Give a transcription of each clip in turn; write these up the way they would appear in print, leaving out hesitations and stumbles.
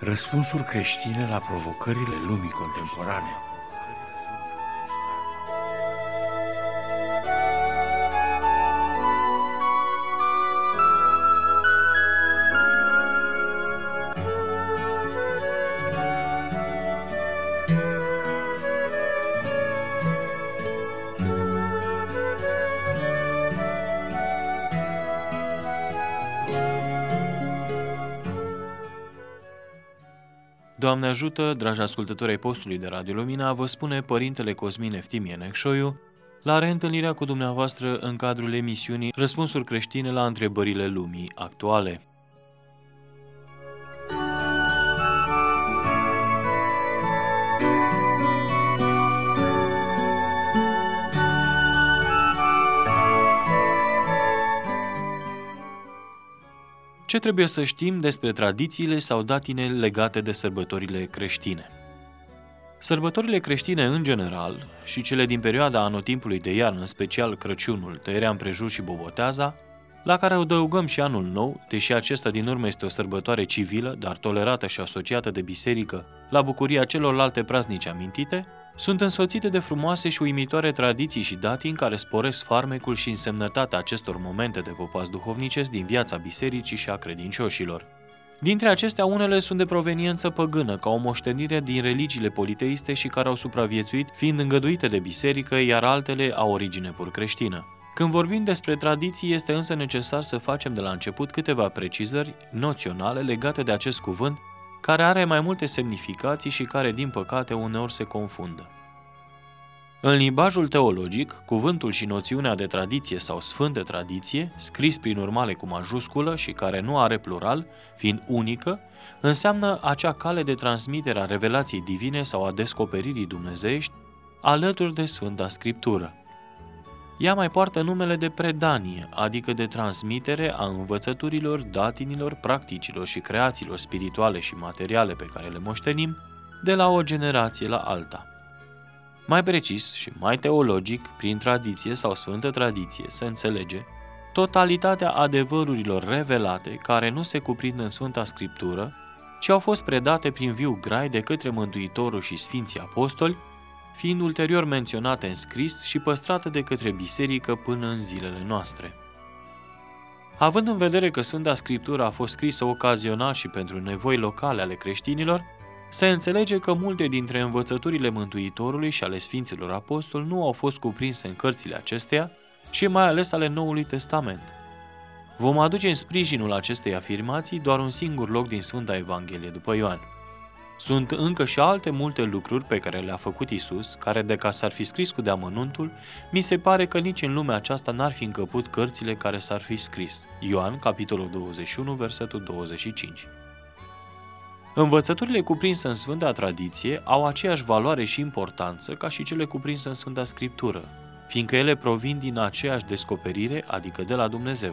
Răspunsuri creștine la provocările lumii contemporane. Doamne ajută, dragi ascultători ai postului de Radio Lumina, vă spune Părintele Cosmin Eftimie Necșoiu la reîntâlnirea cu dumneavoastră în cadrul emisiunii Răspunsuri creștine la întrebările lumii actuale. Ce trebuie să știm despre tradițiile sau datinele legate de sărbătorile creștine? Sărbătorile creștine în general și cele din perioada anotimpului de iarnă, în special Crăciunul, Tăierea împrejur și Boboteaza, la care adăugăm și Anul Nou, deși acesta din urmă este o sărbătoare civilă, dar tolerată și asociată de biserică la bucuria celorlalte praznici amintite, sunt însoțite de frumoase și uimitoare tradiții și datini care sporesc farmecul și însemnătatea acestor momente de popas duhovnicesc din viața bisericii și a credincioșilor. Dintre acestea, unele sunt de proveniență păgână, ca o moștenire din religiile politeiste și care au supraviețuit fiind îngăduite de biserică, iar altele au origine pur creștină. Când vorbim despre tradiții, este însă necesar să facem de la început câteva precizări noționale legate de acest cuvânt, care are mai multe semnificații și care, din păcate, uneori se confundă. În limbajul teologic, cuvântul și noțiunea de tradiție sau sfântă tradiție, scris prin urmare cu majusculă și care nu are plural, fiind unică, înseamnă acea cale de transmitere a revelației divine sau a descoperirii dumnezeiești alături de Sfânta Scriptură. Ea mai poartă numele de predanie, adică de transmitere a învățăturilor, datinilor, practicilor și creațiilor spirituale și materiale pe care le moștenim de la o generație la alta. Mai precis și mai teologic, prin tradiție sau sfântă tradiție se înțelege totalitatea adevărurilor revelate care nu se cuprind în Sfânta Scriptură, ci au fost predate prin viu grai de către Mântuitorul și Sfinții Apostoli, fiind ulterior menționate în scris și păstrate de către biserică până în zilele noastre. Având în vedere că Sfânta Scriptură a fost scrisă ocazional și pentru nevoi locale ale creștinilor, se înțelege că multe dintre învățăturile Mântuitorului și ale Sfinților Apostoli nu au fost cuprinse în cărțile acesteia și mai ales ale Noului Testament. Vom aduce în sprijinul acestei afirmații doar un singur loc din Sfânta Evanghelie după Ioan. Sunt încă și alte multe lucruri pe care le-a făcut Iisus, care de ca s-ar fi scris cu deamănuntul, mi se pare că nici în lumea aceasta n-ar fi încăput cărțile care s-ar fi scris. Ioan, capitolul 21, versetul 25. Învățăturile cuprinse în Sfânta Tradiție au aceeași valoare și importanță ca și cele cuprinse în Sfânta Scriptură, fiindcă ele provin din aceeași descoperire, adică de la Dumnezeu.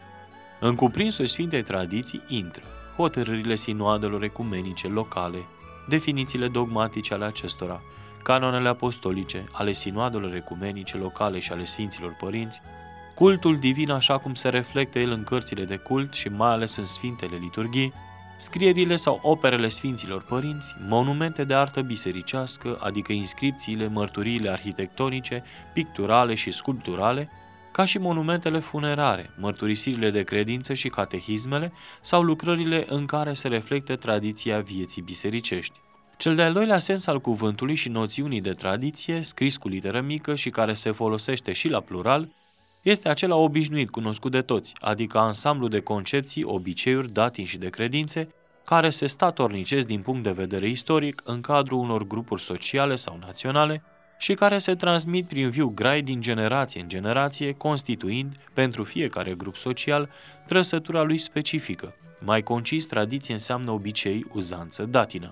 În cuprinsul Sfintei Tradiții intră hotărârile sinoadelor ecumenice locale, definițiile dogmatice ale acestora, canonele apostolice ale sinoadelor ecumenice locale și ale Sfinților Părinți, cultul divin așa cum se reflectă el în cărțile de cult și mai ales în Sfintele Liturghii, scrierile sau operele Sfinților Părinți, monumente de artă bisericească, adică inscripțiile, mărturiile arhitectonice, picturale și sculpturale, ca și monumentele funerare, mărturisirile de credință și catehismele sau lucrările în care se reflectă tradiția vieții bisericești. Cel de-al doilea sens al cuvântului și noțiunii de tradiție, scris cu literă mică și care se folosește și la plural, este acela obișnuit, cunoscut de toți, adică ansamblu de concepții, obiceiuri, datini și de credințe, care se statornicesc din punct de vedere istoric în cadrul unor grupuri sociale sau naționale și care se transmit prin viu grai din generație în generație, constituind, pentru fiecare grup social, trăsătura lui specifică. Mai concis, tradiție înseamnă obicei, uzanță, datină.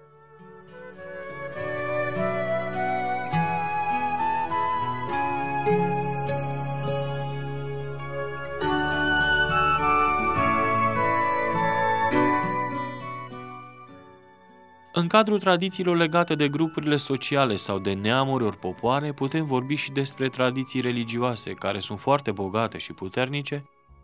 În cadrul tradițiilor legate de grupurile sociale sau de neamuri ori popoare, putem vorbi și despre tradiții religioase, care sunt foarte bogate și puternice,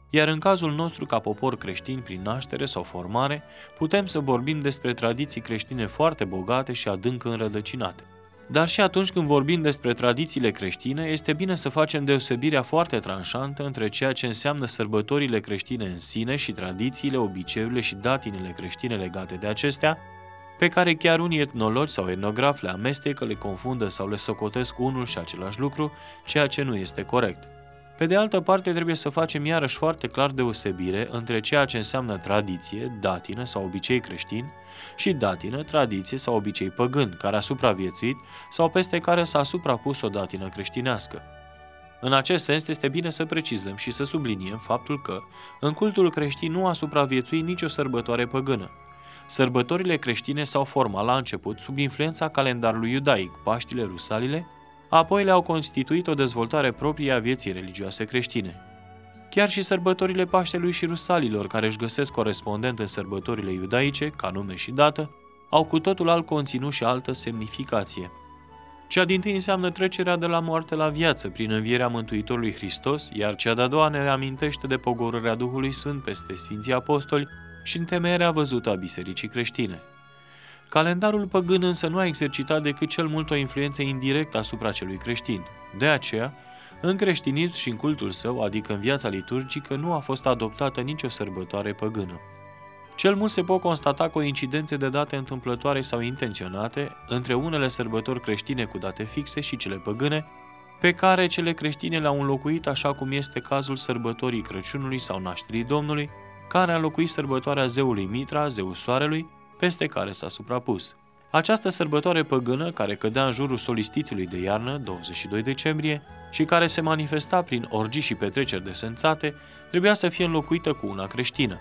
Iar în cazul nostru, ca popor creștin prin naștere sau formare, putem să vorbim despre tradiții creștine foarte bogate și adânc înrădăcinate. Dar și atunci când vorbim despre tradițiile creștine, este bine să facem deosebirea foarte tranșantă între ceea ce înseamnă sărbătorile creștine în sine și tradițiile, obiceiurile și datinele creștine legate de acestea, pe care chiar unii etnologi sau etnografi le amestecă, le confundă sau le socotesc unul și același lucru, ceea ce nu este corect. Pe de altă parte, trebuie să facem iarăși foarte clar deosebire între ceea ce înseamnă tradiție, datină sau obicei creștin și datină, tradiție sau obicei păgân, care a supraviețuit sau peste care s-a suprapus o datină creștinească. În acest sens, este bine să precizăm și să subliniem faptul că, în cultul creștin nu a supraviețuit nicio sărbătoare păgână. Sărbătorile creștine s-au format la început sub influența calendarului iudaic, Paștile, Rusalile, apoi le-au constituit o dezvoltare proprie a vieții religioase creștine. Chiar și sărbătorile Paștelui și Rusalilor, care își găsesc corespondent în sărbătorile iudaice, ca nume și dată, au cu totul alt conținut și altă semnificație. Cea dintâi înseamnă trecerea de la moarte la viață prin învierea Mântuitorului Hristos, iar cea de-a doua ne reamintește de pogorârea Duhului Sfânt peste Sfinții Apostoli și întemeierea văzută a Bisericii creștine. Calendarul păgân însă nu a exercitat decât cel mult o influență indirectă asupra celui creștin. De aceea, în creștinism și în cultul său, adică în viața liturgică, nu a fost adoptată nicio sărbătoare păgână. Cel mult se pot constata coincidențe de date întâmplătoare sau intenționate între unele sărbători creștine cu date fixe și cele păgâne, pe care cele creștine le-au înlocuit, așa cum este cazul sărbătorii Crăciunului sau Nașterii Domnului, care a înlocuit sărbătoarea zeului Mitra, zeul Soarelui, peste care s-a suprapus. Această sărbătoare păgână, care cădea în jurul solistițiului de iarnă, 22 decembrie, și care se manifesta prin orgii și petreceri desănțate, trebuia să fie înlocuită cu una creștină.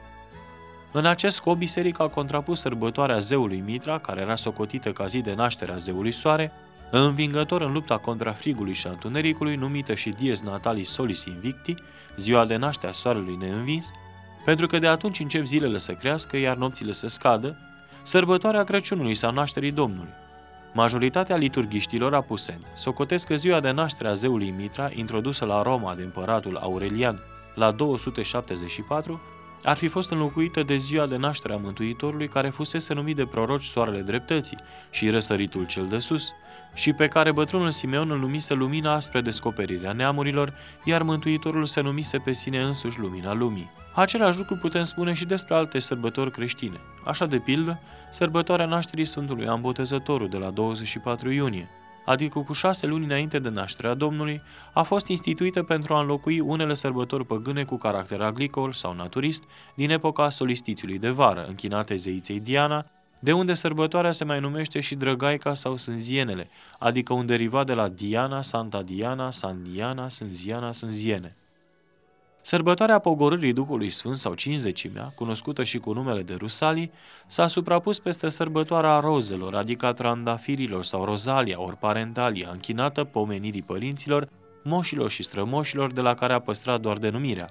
În acest scop, biserica a contrapus sărbătoarea zeului Mitra, care era socotită ca zi de naștere a zeului Soare, învingător în lupta contra frigului și a întunericului, numită și Dies Natalis Solis Invicti, ziua de naștere a soarelui neînvins, pentru că de atunci încep zilele să crească, iar nopțile să scadă, sărbătoarea Crăciunului sau Nașterii Domnului. Majoritatea liturghiștilor apuseni socotesc că ziua de naștere a zeului Mitra, introdusă la Roma de împăratul Aurelian la 274, ar fi fost înlocuită de ziua de naștere a Mântuitorului, care fusese numit de proroci Soarele Dreptății și Răsăritul cel de sus, și pe care bătrânul Simeon îl numise lumina spre descoperirea neamurilor, iar Mântuitorul se numise pe sine însuși lumina lumii. Același lucru putem spune și despre alte sărbători creștine. Așa, de pildă, sărbătoarea nașterii Sfântului Ioan Botezătorul de la 24 iunie, adică cu 6 luni înainte de nașterea Domnului, a fost instituită pentru a înlocui unele sărbători păgâne cu caracter agricol sau naturist din epoca solistițiului de vară, închinate zeiței Diana, de unde sărbătoarea se mai numește și Drăgaica sau Sânzienele, adică un derivat de la Diana, Santa Diana, San Diana, Sânziana, Sânziene. Sărbătoarea pogorârii Duhului Sfânt sau Cincizecimea, cunoscută și cu numele de Rusalii, s-a suprapus peste sărbătoarea rozelor, adică a trandafirilor sau rozalia ori parentalia, închinată pomenirii părinților, moșilor și strămoșilor, de la care a păstrat doar denumirea.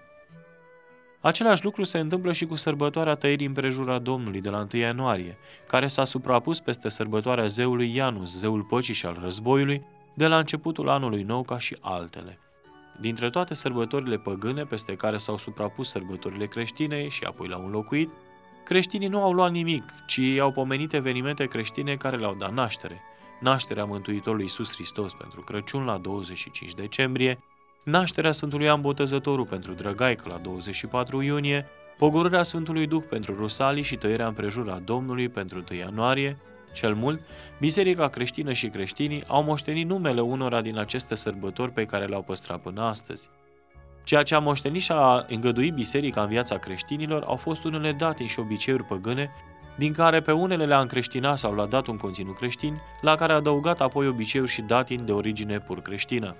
Același lucru se întâmplă și cu sărbătoarea tăierii împrejura Domnului de la 1 ianuarie, care s-a suprapus peste sărbătoarea zeului Janus, zeul păcii și al războiului, de la începutul anului nou, ca și altele. Dintre toate sărbătorile păgâne peste care s-au suprapus sărbătorile creștine și apoi le-au înlocuit, creștinii nu au luat nimic, ci ei au pomenit evenimente creștine care le-au dat naștere. Nașterea Mântuitorului Iisus Hristos pentru Crăciun la 25 decembrie, nașterea Sfântului Ioan Botezătorul pentru Drăgaică la 24 iunie, pogorârea Sfântului Duh pentru Rusalii și tăierea împrejura Domnului pentru 1 ianuarie. Cel mult, biserica creștină și creștinii au moștenit numele unora din aceste sărbători pe care le-au păstrat până astăzi. Ceea ce a moștenit și a îngăduit biserica în viața creștinilor au fost unele datini și obiceiuri păgâne, din care pe unele le-a încreștinat sau le-a dat un conținut creștin, la care a adăugat apoi obiceiuri și datini de origine pur creștină.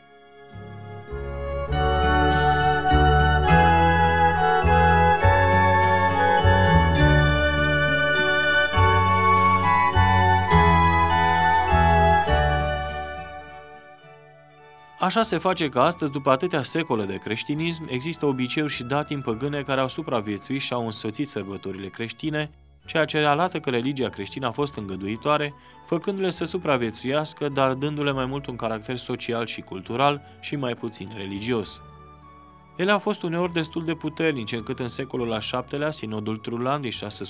Așa se face că astăzi, după atâtea secole de creștinism, există obiceiuri și datini păgâne care au supraviețuit și au însoțit sărbătorile creștine, ceea ce arată că religia creștină a fost îngăduitoare, făcându-le să supraviețuiască, dar dându-le mai mult un caracter social și cultural și mai puțin religios. Ele au fost uneori destul de puternice, încât în secolul al VII-lea, Sinodul Trulandii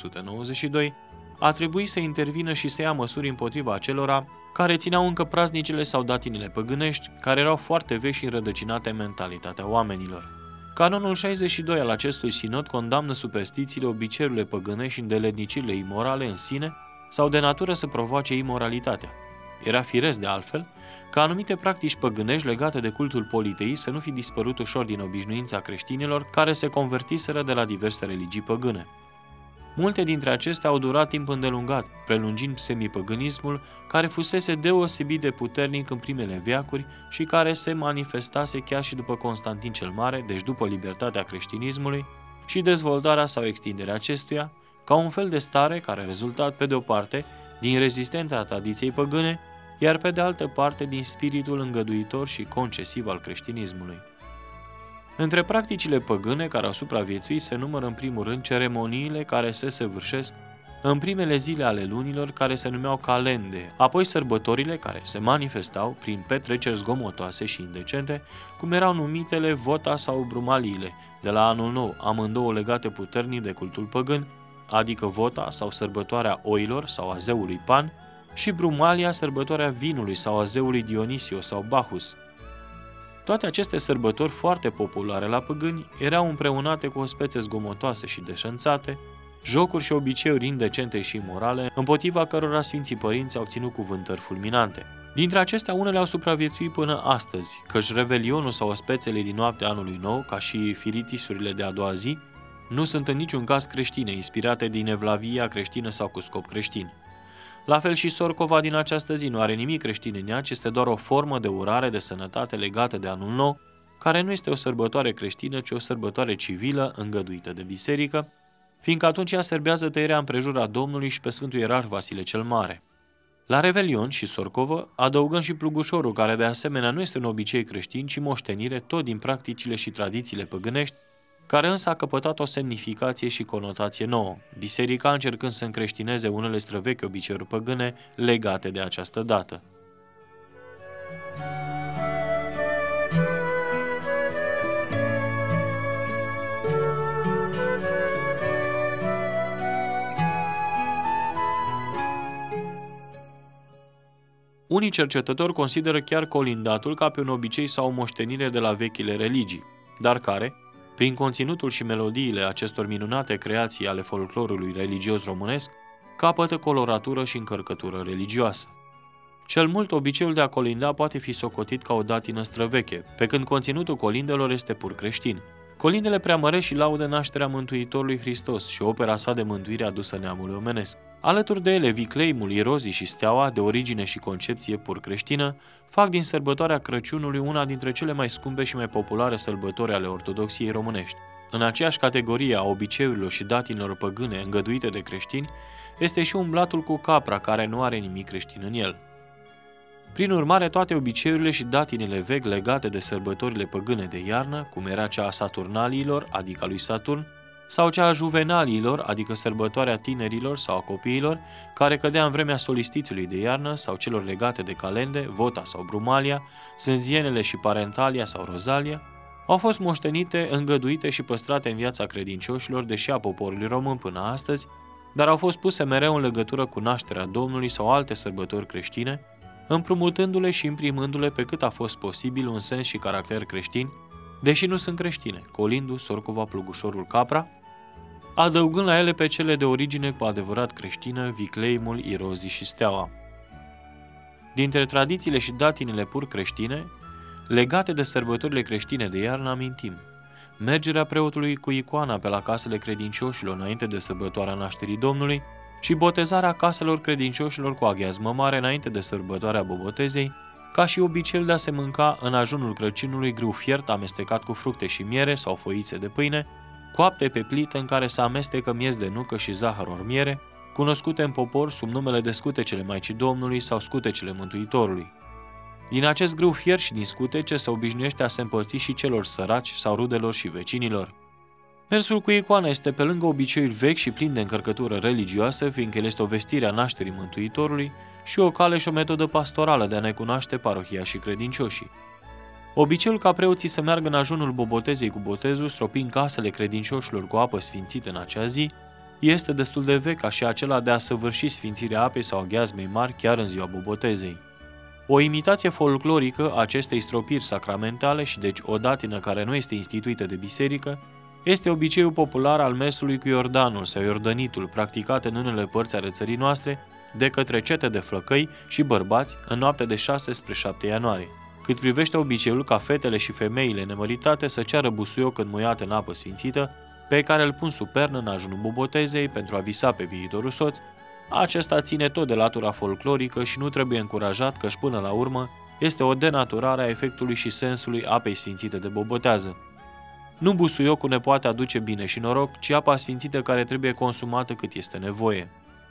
692 a trebuit să intervină și să ia măsuri împotriva acelora care țineau încă praznicile sau datinile păgânești, care erau foarte vechi și înrădăcinate în mentalitatea oamenilor. Canonul 62 al acestui sinod condamnă superstițiile, obiceiurile păgânești și îndeletnicirile imorale în sine sau de natură să provoace imoralitatea. Era firesc de altfel ca anumite practici păgânești legate de cultul politeii să nu fi dispărut ușor din obișnuința creștinilor care se convertiseră de la diverse religii păgâne. Multe dintre acestea au durat timp îndelungat, prelungind semipăgânismul, care fusese deosebit de puternic în primele veacuri și care se manifestase chiar și după Constantin cel Mare, deci după libertatea creștinismului și dezvoltarea sau extinderea acestuia, ca un fel de stare care a rezultat, pe de o parte, din rezistența tradiției păgâne, iar pe de altă parte din spiritul îngăduitor și concesiv al creștinismului. Între practicile păgâne care au supraviețuit se numără în primul rând ceremoniile care se săvârșesc în primele zile ale lunilor, care se numeau calende, apoi sărbătorile care se manifestau prin petreceri zgomotoase și indecente, cum erau numitele vota sau brumaliile, de la anul nou, amândouă legate puternic de cultul păgân, adică vota sau sărbătoarea oilor sau a zeului Pan și brumalia, sărbătoarea vinului sau a zeului Dionisio sau Bacchus. Toate aceste sărbători foarte populare la păgâni erau împreunate cu o spețe zgomotoase și deșanțate, jocuri și obiceiuri indecente și imorale, împotriva cărora Sfinții Părinți au ținut cuvântări fulminante. Dintre acestea, unele au supraviețuit până astăzi, căci revelionul sau spețele din noaptea anului nou, ca și firitisurile de a doua zi, nu sunt în niciun caz creștine, inspirate din evlavia creștină sau cu scop creștin. La fel și Sorcova din această zi nu are nimic creștin în ea, ci este doar o formă de urare de sănătate legată de anul nou, care nu este o sărbătoare creștină, ci o sărbătoare civilă îngăduită de biserică, fiindcă atunci ea serbează tăierea împrejura Domnului și pe Sfântul Ierarh Vasile cel Mare. La Revelion și Sorcovă adăugăm și plugușorul, care de asemenea nu este un obicei creștin, ci moștenire tot din practicile și tradițiile păgânești, care însă a căpătat o semnificație și conotație nouă, biserica încercând să încreștineze unele străvechi obiceiuri păgâne legate de această dată. Unii cercetători consideră chiar colindatul ca pe un obicei sau o moștenire de la vechile religii, dar care, prin conținutul și melodiile acestor minunate creații ale folclorului religios românesc, capătă coloratură și încărcătură religioasă. Cel mult, obiceiul de a colinda poate fi socotit ca o datină străveche, pe când conținutul colindelor este pur creștin. Colindele preamăresc și laudă nașterea Mântuitorului Hristos și opera sa de mântuire adusă neamului omenesc. Alături de ele, vicleimul, irozii și steaua, de origine și concepție pur creștină, fac din sărbătoarea Crăciunului una dintre cele mai scumpe și mai populare sărbători ale ortodoxiei românești. În aceeași categorie a obiceiurilor și datinilor păgâne îngăduite de creștini, este și umblatul cu capra, care nu are nimic creștin în el. Prin urmare, toate obiceiurile și datinile vechi legate de sărbătorile păgâne de iarnă, cum era cea a Saturnaliilor, adică a lui Saturn, sau cea a Juvenaliilor, adică sărbătoarea tinerilor sau a copiilor, care cădea în vremea solistițiului de iarnă, sau celor legate de calende, vota sau brumalia, sânzienele și parentalia sau rozalia, au fost moștenite, îngăduite și păstrate în viața credincioșilor, deși a poporului român până astăzi, dar au fost puse mereu în legătură cu nașterea Domnului sau alte sărbători creștine, împrumutându-le și imprimându-le pe cât a fost posibil un sens și caracter creștin, deși nu sunt creștine, colindu, Sorcova, plugușorul, capra, adăugând la ele pe cele de origine cu adevărat creștină, vicleimul, irozii și steaua. Dintre tradițiile și datinile pur creștine, legate de sărbătorile creștine de iarnă, amintim mergerea preotului cu icoana pe la casele credincioșilor înainte de sărbătoarea nașterii Domnului și botezarea caselor credincioșilor cu aghiazmă mare înainte de sărbătoarea Bobotezei, ca și obiceiul de a se mânca în ajunul Crăciunului grâu fiert amestecat cu fructe și miere sau foițe de pâine, coapte pe plită în care se amestecă miez de nucă și zahăr ori miere, cunoscute în popor sub numele de scutecele Maicii Domnului sau scutecele Mântuitorului. Din acest grâu fiert și din scutece se obișnuiește a se împărți și celor săraci sau rudelor și vecinilor. Mersul cu icoana este pe lângă obiceiul vechi și plin de încărcătură religioasă, fiindcă el este o vestire a nașterii Mântuitorului și o cale și o metodă pastorală de a ne cunoaște parohia și credincioșii. Obiceiul ca preoții să meargă în ajunul bobotezei cu botezul, stropind casele credincioșilor cu apă sfințită în acea zi, este destul de vechi, ca și acela de a săvârși sfințirea apei sau gheazmei mari chiar în ziua bobotezei. O imitație folclorică a acestei stropiri sacramentale și deci o datină care nu este instituită de biserică, este obiceiul popular al mersului cu Iordanul sau Iordănitul, practicat în unele părți ale țării noastre de către cete de flăcăi și bărbați în noaptea de 6 spre 7 ianuarie. Cât privește obiceiul ca fetele și femeile nemăritate să ceară busuioc înmuiat în apă sfințită, pe care îl pun sub pernă în ajunul bobotezei pentru a visa pe viitorul soț, acesta ține tot de latura folclorică și nu trebuie încurajat, căci până la urmă este o denaturare a efectului și sensului apei sfințite de bobotează. Nu busuiocul ne poate aduce bine și noroc, ci apa sfințită care trebuie consumată cât este nevoie.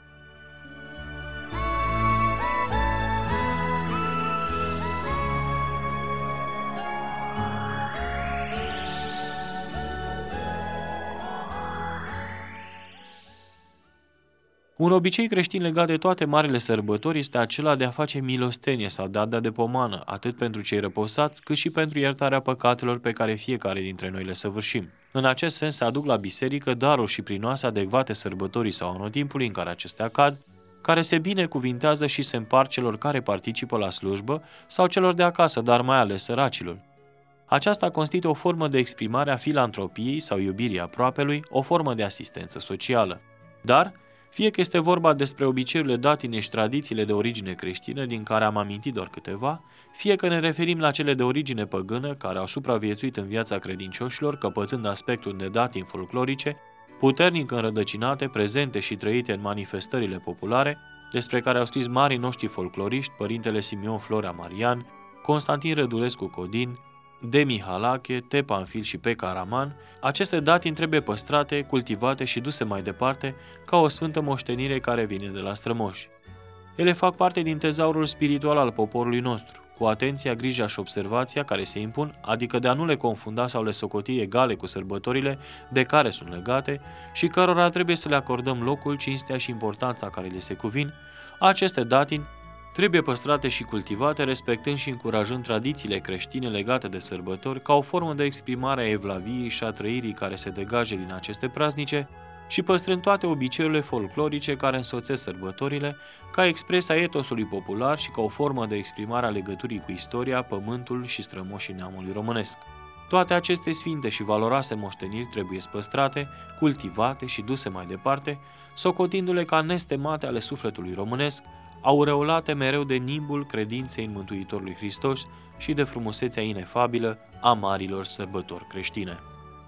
Un obicei creștin legat de toate marile sărbători este acela de a face milostenie sau de a da de pomană, atât pentru cei răposați, cât și pentru iertarea păcatelor pe care fiecare dintre noi le săvârșim. În acest sens se aduc la biserică daruri și prinoase adecvate sărbătorii sau anotimpului în care acestea cad, care se binecuvintează și se împart celor care participă la slujbă sau celor de acasă, dar mai ales săracilor. Aceasta constituie o formă de exprimare a filantropiei sau iubirii aproapelui, o formă de asistență socială. Dar, fie că este vorba despre obiceiurile datine și tradițiile de origine creștină, din care am amintit doar câteva, fie că ne referim la cele de origine păgână, care au supraviețuit în viața credincioșilor, căpătând aspectul de datini folclorice, puternic înrădăcinate, prezente și trăite în manifestările populare, despre care au scris marii noștri folcloriști, părintele Simeon Florea Marian, Constantin Rădulescu Codin, Demi Halache, T. Panfil și P. Caraman, aceste datini trebuie păstrate, cultivate și duse mai departe ca o sfântă moștenire care vine de la strămoși. Ele fac parte din tezaurul spiritual al poporului nostru, cu atenția, grija și observația care se impun, adică de a nu le confunda sau le socoti egale cu sărbătorile de care sunt legate și cărora trebuie să le acordăm locul, cinstea și importanța care le se cuvin, aceste datini trebuie păstrate și cultivate, respectând și încurajând tradițiile creștine legate de sărbători ca o formă de exprimare a evlaviei și a trăirii care se degaje din aceste praznice și păstrând toate obiceiurile folclorice care însoțesc sărbătorile ca expresia etosului popular și ca o formă de exprimare a legăturii cu istoria, pământul și strămoșii neamului românesc. Toate aceste sfinte și valoroase moșteniri trebuie păstrate, cultivate și duse mai departe, socotindu-le ca nestemate ale sufletului românesc, aureolate mereu de nimbul credinței în Mântuitorul Hristos și de frumusețea inefabilă a marilor sărbători creștine.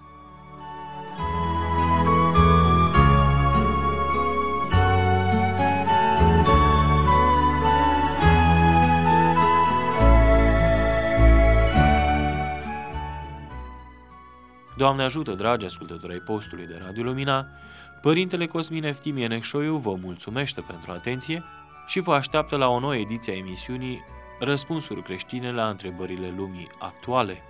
Doamne ajută, dragi ascultători ai postului de Radio Lumina, Părintele Cosmin Eftimie Necșoiu vă mulțumește pentru atenție și vă așteaptă la o nouă ediție a emisiunii Răspunsuri creștine la întrebările lumii actuale.